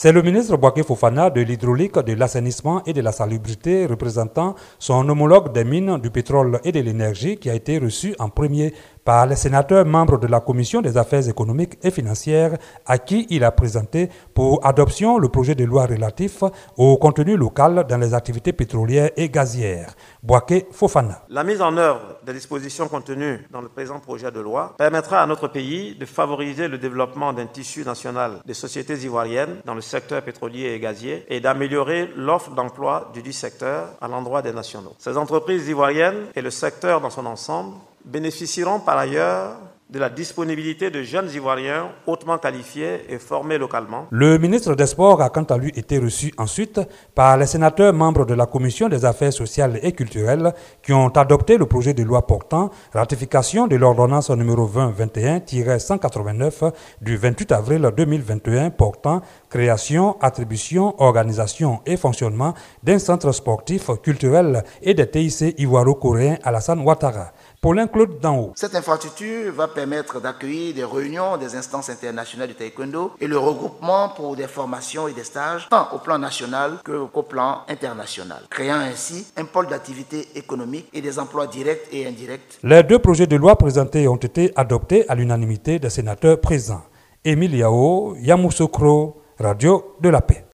C'est le ministre Bouaké Fofana de l'hydraulique, de l'assainissement et de la salubrité représentant son homologue des mines, du pétrole et de l'énergie qui a été reçu en premier par les sénateurs membres de la Commission des affaires économiques et financières à qui il a présenté pour adoption le projet de loi relatif au contenu local dans les activités pétrolières et gazières. Bouaké Fofana. La mise en œuvre des dispositions contenues dans le présent projet de loi permettra à notre pays de favoriser le développement d'un tissu national de sociétés ivoiriennes dans le secteur pétrolier et gazier et d'améliorer l'offre d'emploi du dit secteur à l'endroit des nationaux. Ces entreprises ivoiriennes et le secteur dans son ensemble bénéficieront par ailleurs de la disponibilité de jeunes Ivoiriens hautement qualifiés et formés localement. Le ministre des Sports a quant à lui été reçu ensuite par les sénateurs membres de la Commission des affaires sociales et culturelles qui ont adopté le projet de loi portant ratification de l'ordonnance numéro 2021-189 du 28 avril 2021 portant création, attribution, organisation et fonctionnement d'un centre sportif, culturel et des TIC ivoiro-coréens Alassane Ouattara. Paulin Claude Danho. Cette infrastructure va permettre d'accueillir des réunions des instances internationales du taekwondo et le regroupement pour des formations et des stages, tant au plan national qu'au plan international, créant ainsi un pôle d'activité économique et des emplois directs et indirects. Les deux projets de loi présentés ont été adoptés à l'unanimité des sénateurs présents. Émile Yao, Yamoussoukro, Radio de la Paix.